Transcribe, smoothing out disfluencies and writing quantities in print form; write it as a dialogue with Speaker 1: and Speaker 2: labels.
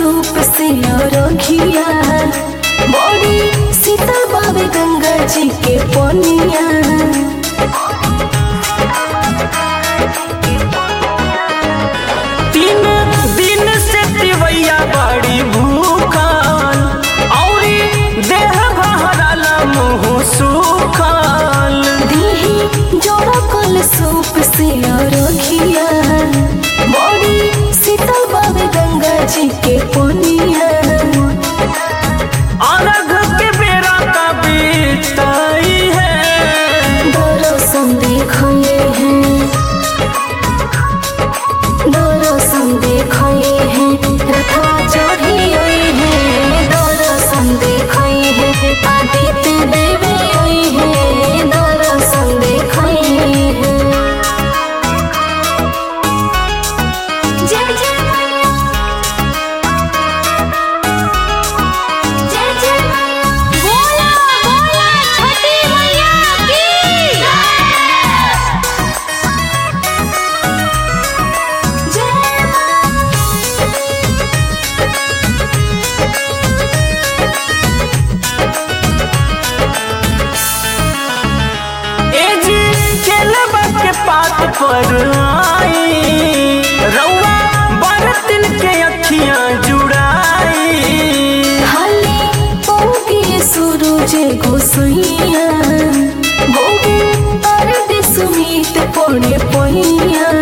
Speaker 1: सूप से रखिया बड़ी शीतल बाबे गंगा जी के पनिया।
Speaker 2: तीन दिन से तिवैया बड़ी भूखल औरी देह बहरल मुँह सूखल।
Speaker 1: दीही जोड़ा कल सूप से रखिया बड़ी शीतल बाबे गंगा जी के पनिया।
Speaker 2: अर्घ के बेरा का बीतई है
Speaker 1: दर्शन देखले हैं दर्शन देखले हैं रखवा चढ़ी आई है दर्शन देखले हैं आदित्य देवी आई है दर्शन देखले हैं। जय जय मैया जय जय मैया बोला बोला छठी मैया की जय
Speaker 2: ए जी केलबा के पात पर आई रउआ बरतिन के अखियां जुड़ाई।
Speaker 1: हाले पौगे सूरज गोसैया भोगे अर्ध सुमित पड़े पहिया।